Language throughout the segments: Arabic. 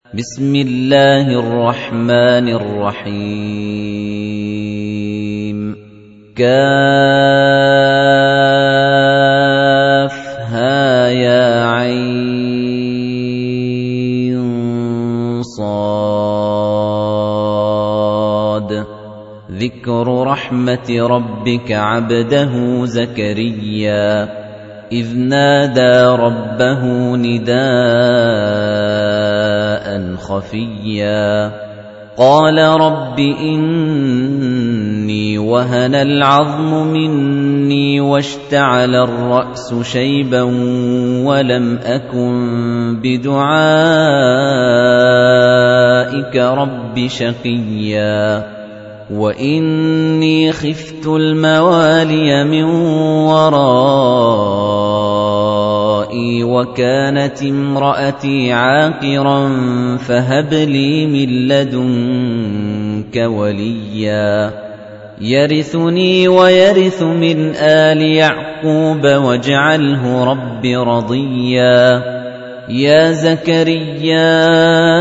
بسم الله الرحمن الرحيم كافها يا عين صاد ذكر رحمة ربك عبده زكريا إذ نادى ربه نداء خفيا قال رب إني وهن العظم مني واشتعل الرأس شيبا ولم أكن بدعائك رب شقيا وإني خفت الموالي من ورائي وكانت امرأتي عاقرا فهب لي من لدنك وليا يرثني ويرث من آل يعقوب واجعله رب رضيا يا زكريا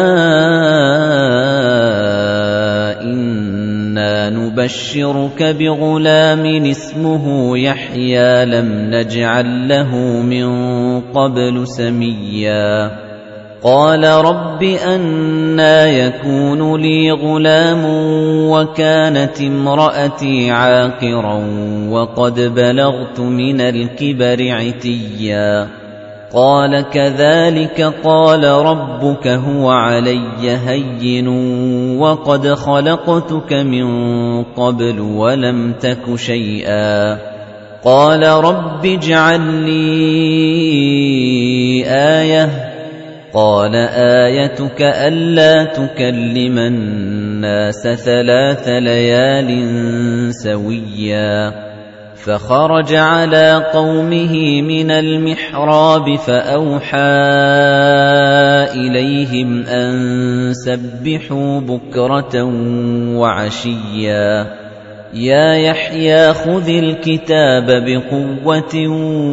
نبشرك بغلام اسمه يحيى لم نجعل له من قبل سميا قال رب أنى يكون لي غلام وكانت امرأتي عاقرا وقد بلغت من الكبر عتيا قال كذلك قال ربك هو علي هين وقد خلقتك من قبل ولم تك شيئا قال رب اجعل لي آية قال آيتك ألا تكلم الناس 3 ليال سويا فخرج على قومه من المحراب فأوحى إليهم أن سبحوا بكرة وعشيا يا يحيى خذ الكتاب بقوة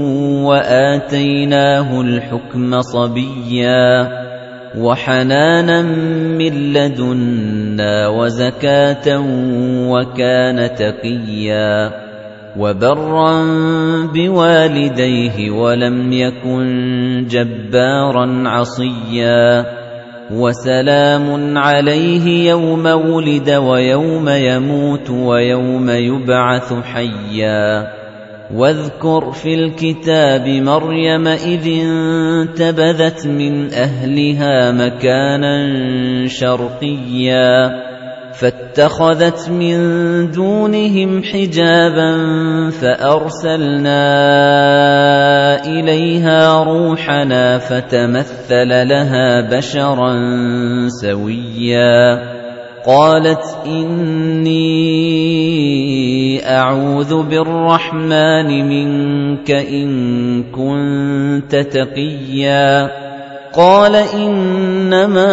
وآتيناه الحكم صبيا وحنانا من لدنا وزكاة وكان تقيا وبرا بوالديه ولم يكن جبارا عصيا وسلام عليه يوم ولد ويوم يموت ويوم يبعث حيا واذكر في الكتاب مريم إذ انتبذت من أهلها مكانا شرقيا فاتخذت من دونهم حجابا فأرسلنا إليها روحنا فتمثل لها بشرا سويا قالت إني أعوذ بالرحمن منك إن كنت تقيا قال إنما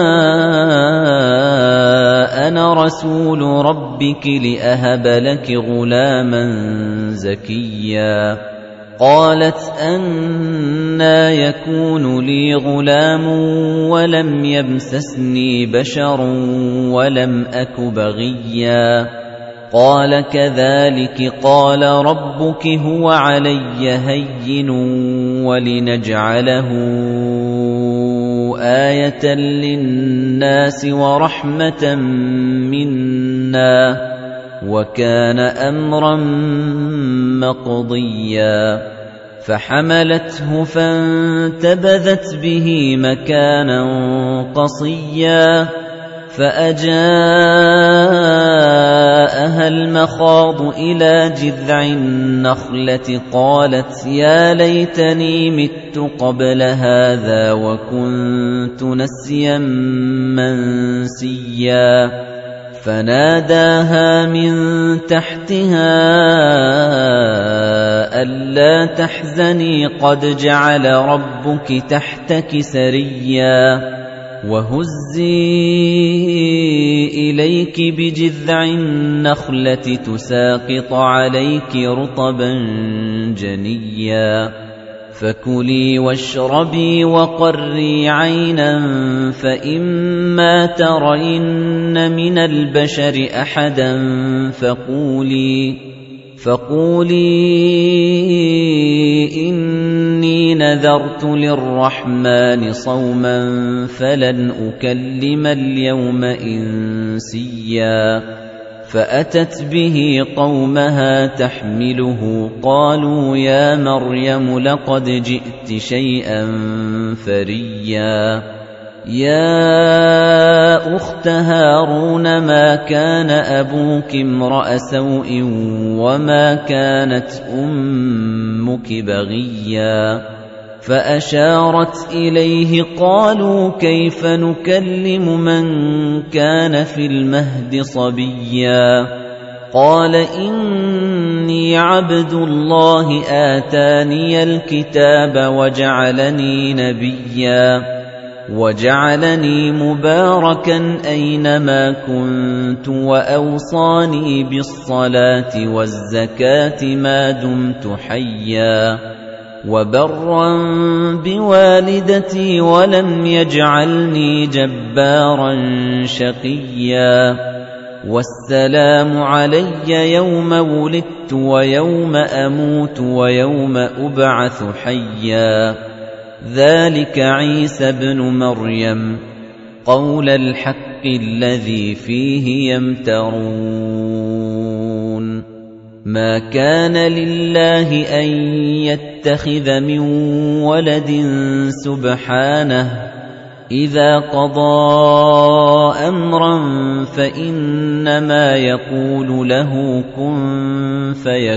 أنا رسول ربك لأهب لك غلاما زكيا قالت أنى يكون لي غلام ولم يمسسني بشر ولم أك بغيا قال كذلك قال ربك هو علي هين ولنجعله آية للناس ورحمة منا وكان أمرا مقضيا فحملته فانتبذت به مكانا قصيا فأجاءها المخاض إلى جذع النخلة قالت يا ليتني مت قبل هذا وكنت نسيا منسيا فناداها من تحتها ألا تحزني قد جعل ربك تحتك سريا وهزي إليك بجذع النخلة تساقط عليك رطبا جنيا فكلي واشربي وقري عينا فإما ترين من البشر أحدا فقولي إني نذرت للرحمن صوما فلن أكلم اليوم إنسيا فأتت به قومها تحمله قالوا يا مريم لقد جئت شيئا فريا يا أخت هارون ما كان أبوك امرأ سوء وما كانت أمك بغيا فأشارت إليه قالوا كيف نكلم من كان في المهد صبيا قال إني عبد الله آتاني الكتاب وجعلني نبيا وجعلني مباركا أينما كنت وأوصاني بالصلاة والزكاة ما دمت حيا وبرا بوالدتي ولم يجعلني جبارا شقيا والسلام علي يوم ولدت ويوم أموت ويوم أبعث حيا ذلك عيسى ابن مريم قول الحق الذي فيه يمترون ما كان لله أن يتخذ من ولد سبحانه إذا قضى أمرا فإنما يقول له كن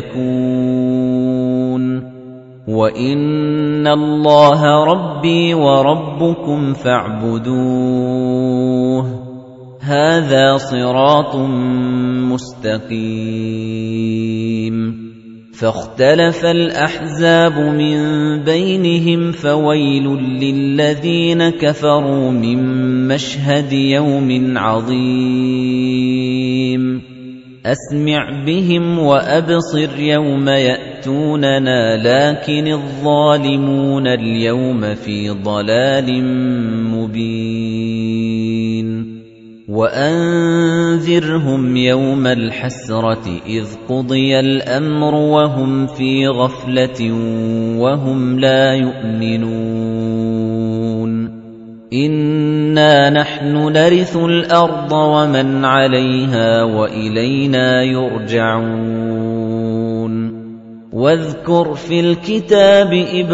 فيكون وَإِنَّ اللَّهَ رَبِّي وَرَبُّكُمْ فَاعْبُدُوهُ هَذَا صِرَاطٌ مُسْتَقِيمٌ فَاخْتَلَفَ الْأَحْزَابُ مِنْ بَيْنِهِمْ فَوَيْلٌ لِّلَّذِينَ كَفَرُوا مِنْ مَشْهَدِ يَوْمٍ عَظِيمٍ أسمع بهم وأبصر يوم يأتوننا لكن الظالمون اليوم في ضلال مبين وأنذرهم يوم الحسرة إذ قضي الأمر وهم في غفلة وهم لا يؤمنون إِنَّا نَحْنُ نَرِثُ الْأَرْضَ وَمَنْ عَلَيْهَا وَإِلَيْنَا يُرْجَعُونَ وَاذْكُرْ فِي الْكِتَابِ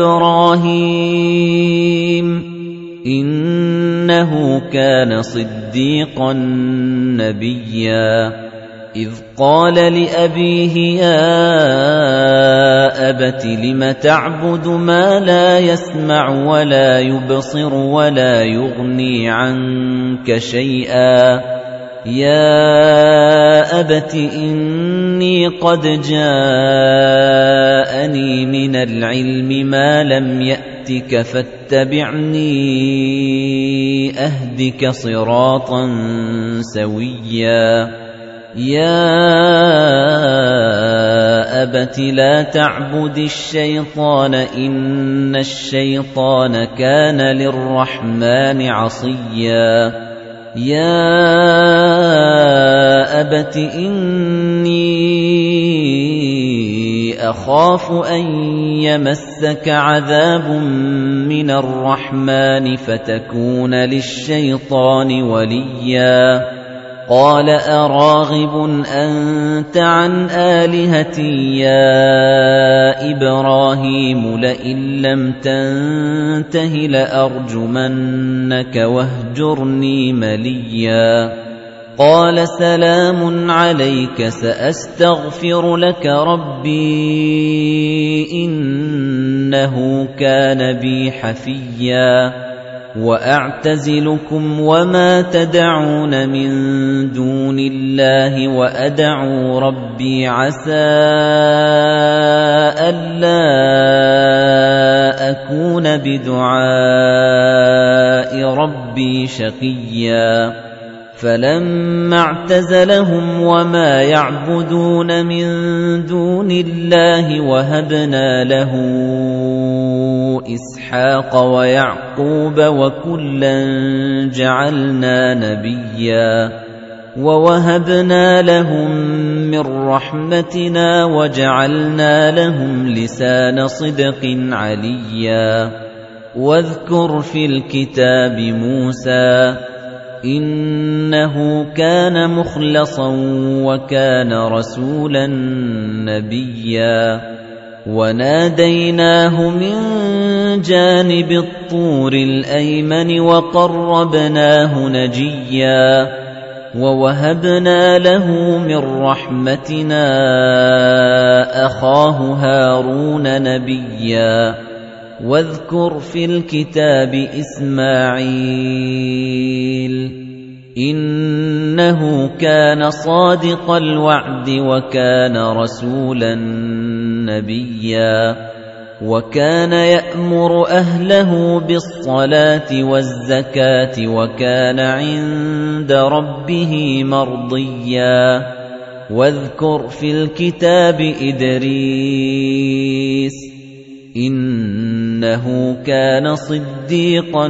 إِبْرَاهِيمَ إِنَّهُ كَانَ صِدِّيقًا نَبِيًّا إِذْ قَالَ لِأَبِيهِ يَا أَبَتِ لِمَ تَعْبُدُ مَا لَا يَسْمَعُ وَلَا يُبْصِرُ وَلَا يُغْنِي عَنكَ شَيْئًا يَا أَبَتِ إِنِّي قَدْ جَاءَنِي مِنَ الْعِلْمِ مَا لَمْ يَأْتِكَ فَاتَّبِعْنِي أَهْدِكَ صِرَاطًا سَوِيًّا يَا أَبَتِ لَا تَعْبُدِ الشَّيْطَانَ إِنَّ الشَّيْطَانَ كَانَ لِلرَّحْمَنِ عَصِيًّا يَا أَبَتِ إِنِّي أَخَافُ أَن يَمَسَّكَ عَذَابٌ مِّنَ الرَّحْمَنِ فَتَكُونَ لِلشَّيْطَانِ وَلِيًّا قَالَ أَرَاغِبٌ أَنتَ عَنْ آلِهَتِي يَا إِبْرَاهِيمُ لَئِن لَّمْ تَنتَهِ لَأَرْجُمَنَّكَ وَاهْجُرْنِي مَلِيًّا قَالَ سَلَامٌ عَلَيْكَ سَأَسْتَغْفِرُ لَكَ رَبِّي إِنَّهُ كَانَ بِي حَفِيًّا وَأَعْتَزِلُكُمْ وَمَا تَدْعُونَ مِن دُونِ اللَّهِ وَأَدْعُو رَبِّي عَسَىٰ أَلَّا أَكُونَ بِدُعَاءِ رَبِّي شَقِيًّا فَلَمَّا اعْتَزَلَهُمْ وَمَا يَعْبُدُونَ مِن دُونِ اللَّهِ وَهَبْنَا لَهُ إسحاق ويعقوب وكلا جعلنا نبيا ووهبنا لهم من رحمتنا وجعلنا لهم لسان صدق عليا واذكر في الكتاب موسى إنه كان مخلصا وكان رسولا نبيا وناديناه من جانب الطور الأيمن وقربناه نجيا ووهبنا له من رحمتنا أخاه هارون نبيا واذكر في الكتاب إسماعيل إنه كان صادق الوعد وكان رسولا نبيا وكان يأمر أهله بالصلاة والزكاة وكان عند ربه مرضيا واذكر في الكتاب إدريس إنه كان صديقا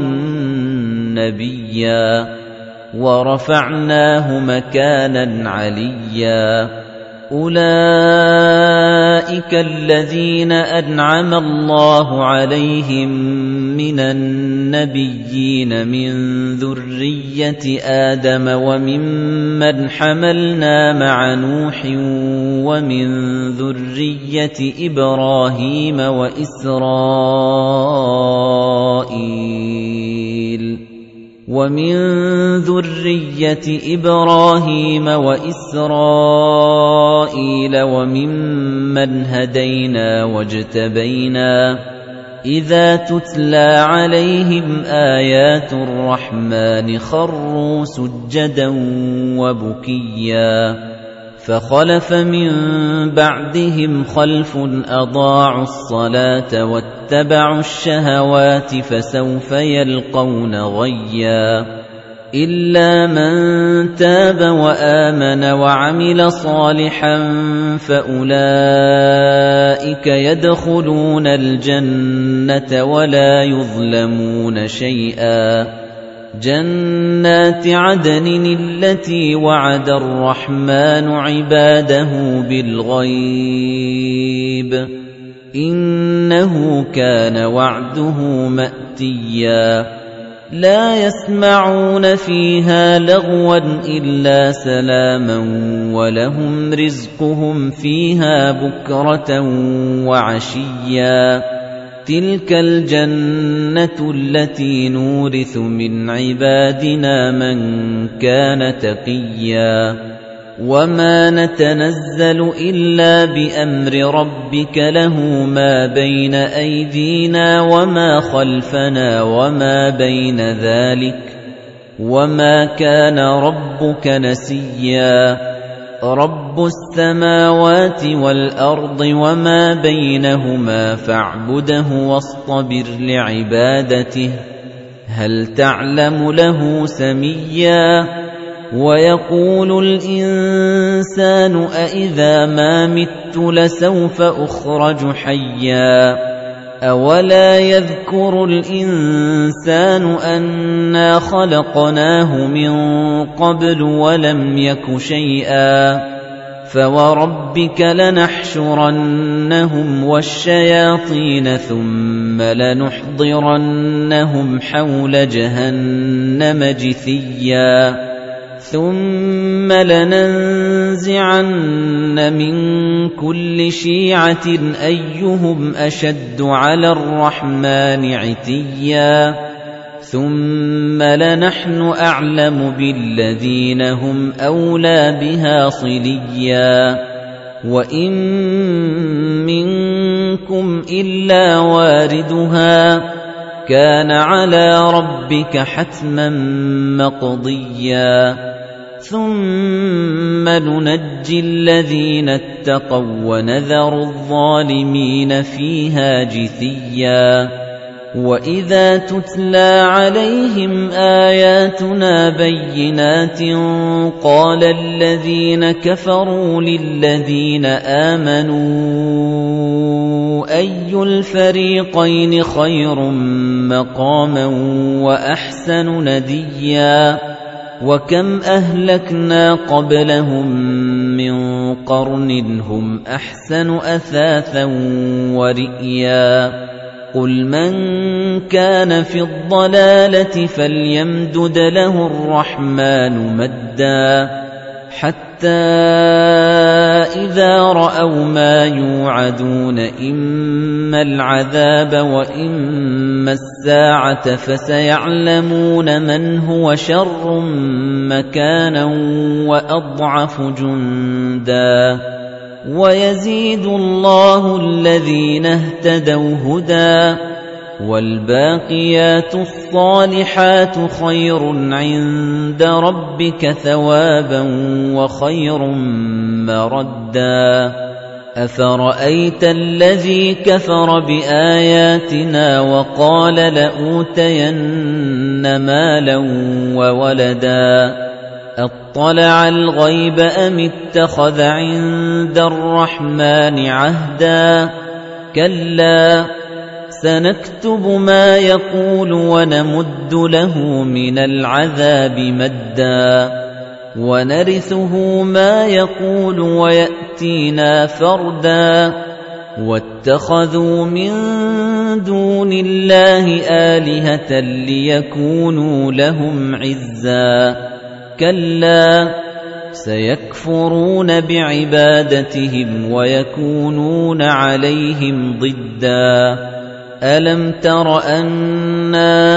نبيا ورفعناه مكانا عليا أولئك الذين أنعم الله عليهم من النبيين من ذرية آدم وممن حملنا مع نوح ومن ذرية إبراهيم وإسرائيل وممن هدينا واجتبينا إذا تتلى عليهم آيات الرحمن خروا سجدا وبكيا فخلف من بعدهم خلف أضاعوا الصلاة واتبعوا الشهوات فسوف يلقون غيا إلا من تاب وآمن وعمل صالحا فأولئك يدخلون الجنة ولا يظلمون شيئا جنات عدن التي وعد الرحمن عباده بالغيب إنه كان وعده مأتيا لا يسمعون فيها لغوا إلا سلاما ولهم رزقهم فيها بكرة وعشيا تلك الجنة التي نورث من عبادنا من كان تقيا وما نتنزل إلا بأمر ربك له ما بين أيدينا وما خلفنا وما بين ذلك وما كان ربك نسيا رب السماوات والأرض وما بينهما فاعبده واصطبر لعبادته هل تعلم له سميا ويقول الإنسان أإذا ما مت لسوف أخرج حيا أولا يذكر الإنسان أنا خلقناه من قبل ولم يك شيئا فوربك لنحشرنهم والشياطين ثم لنحضرنهم حول جهنم جثيا ثم لننزعن من كل شيعة أيهم أشد على الرحمن عتيا ثم لنحن أعلم بالذين هم أولى بها صليا وإن منكم إلا واردها كان على ربك حتما مقضيا ثم ننجي الذين اتقوا ونذر الظالمين فيها جثيا وإذا تتلى عليهم آياتنا بينات قال الذين كفروا للذين آمنوا أَيُّ الْفَرِيقَيْنِ خَيْرٌ مَّقَامًا وَأَحْسَنُ نَدِيًّا وَكَمْ أَهْلَكْنَا قَبْلَهُم مِّن قَرْنٍ هُمْ أَحْسَنُ أَثَاثًا وَرِئْيًا قُلْ مَن كَانَ فِي الضَّلَالَةِ فَلْيَمْدُدْ لَهُ الرَّحْمَٰنُ مَدًّا حَتَّىٰ إِذَا رَأَوْا مَا يُوعَدُونَ إِمَّا الْعَذَابَ وَإِمَّا السَّاعَةَ فَسَيَعْلَمُونَ مَنْ هُوَ شَرٌّ مَّكَانًا وَأَضْعَفُ جُندًا وَيَزِيدُ اللَّهُ الَّذِينَ اهْتَدَوْا هُدًى وَالْبَاقِيَاتُ الصَّالِحَاتُ خَيْرٌ عِندَ رَبِّكَ ثَوَابًا وَخَيْرٌ مَّرَدًّا أَفَرَأَيْتَ الَّذِي كَفَرَ بِآيَاتِنَا وَقَالَ لَأُوتَيَنَّ مَالًا وَوَلَدًا أَطَّلَعَ الْغَيْبَ أَمِ اتَّخَذَ عِندَ الرَّحْمَٰنِ عَهْدًا كَلَّا سَنَكْتُبُ مَا يَقُولُ وَنَمُدُّ لَهُ مِنَ الْعَذَابِ مَدًّا وَنَرِثُهُ مَا يَقُولُ وَيَأْتِينَا فَرْدًا وَاتَّخَذُوا مِن دُونِ اللَّهِ آلِهَةً لِّيَكُونُوا لَهُمْ عِزًّا كَلَّا سَيَكْفُرُونَ بِعِبَادَتِهِمْ وَيَكُونُونَ عَلَيْهِمْ ضِدًّا أَلَمْ تَرَ أَنَّا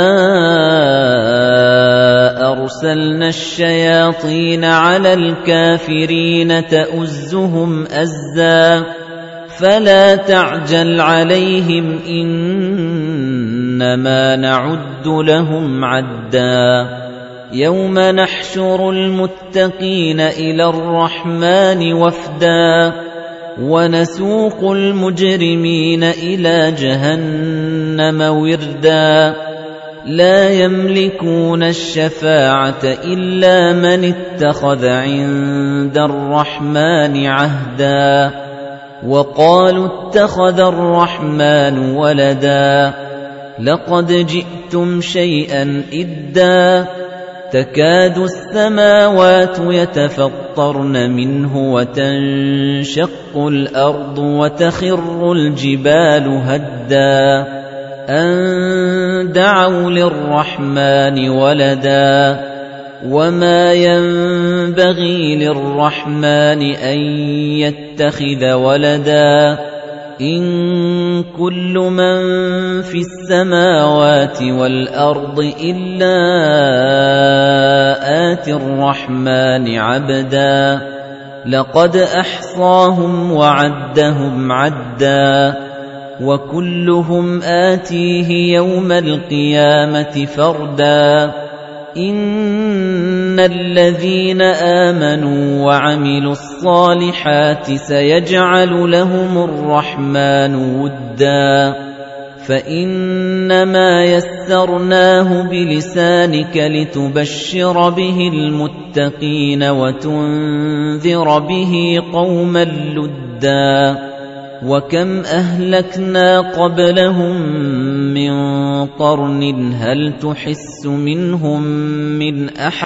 أَرْسَلْنَا الشَّيَاطِينَ عَلَى الْكَافِرِينَ تَؤُزُّهُمْ أَزًّا فَلَا تَعْجَلْ عَلَيْهِمْ إِنَّمَا نَعُدُّ لَهُمْ عَدًّا يَوْمَ نَحْشُرُ الْمُتَّقِينَ إِلَى الرَّحْمَٰنِ وَفْدًا وَنَسُوقُ الْمُجْرِمِينَ إِلَىٰ جَهَنَّمَ وِرْدًا لَّا يَمْلِكُونَ الشَّفَاعَةَ إِلَّا مَنِ اتَّخَذَ عِندَ الرَّحْمَٰنِ عَهْدًا وَقَالُوا اتَّخَذَ الرَّحْمَٰنُ وَلَدًا لَّقَدْ جِئْتُمْ شَيْئًا إِدًّا تَكَادُ السَّمَاوَاتُ يَتَفَطَّرْنَ مِنْهُ وَتَنشَقُّ الْأَرْضُ وَتَخِرُّ الْجِبَالُ هَدًّا أَن دَعَوْا لِلرَّحْمَٰنِ وَلَدًا وَمَا يَنبَغِي لِلرَّحْمَٰنِ أَن يَتَّخِذَ وَلَدًا إِن كُلُّ مَن فِي السَّمَاوَاتِ وَالْأَرْضِ إِلَّا آتِي الرَّحْمَٰنِ عَبْدًا لَّقَدْ أَحْصَاهُمْ وَعَدَّهُمْ عَدًّا وَكُلُّهُمْ آتِيهِ يَوْمَ الْقِيَامَةِ فَرْدًا إِنَّ الَّذِينَ آمَنُوا وَعَمِلُوا الصَّالِحَاتِ سَيَجْعَلُ لَهُمُ الرَّحْمَٰنُ وُدًّا فَإِنَّمَا يَسَّرْنَاهُ بِلِسَانِكَ لِتُبَشِّرَ بِهِ الْمُتَّقِينَ وَتُنذِرَ بِهِ قَوْمًا لُّدًّا وَكَمْ أَهْلَكْنَا قَبْلَهُم مِّن قَرْنٍ هَلْ تُحِسُّ مِنْهُم مِّنْ أَحَدٍ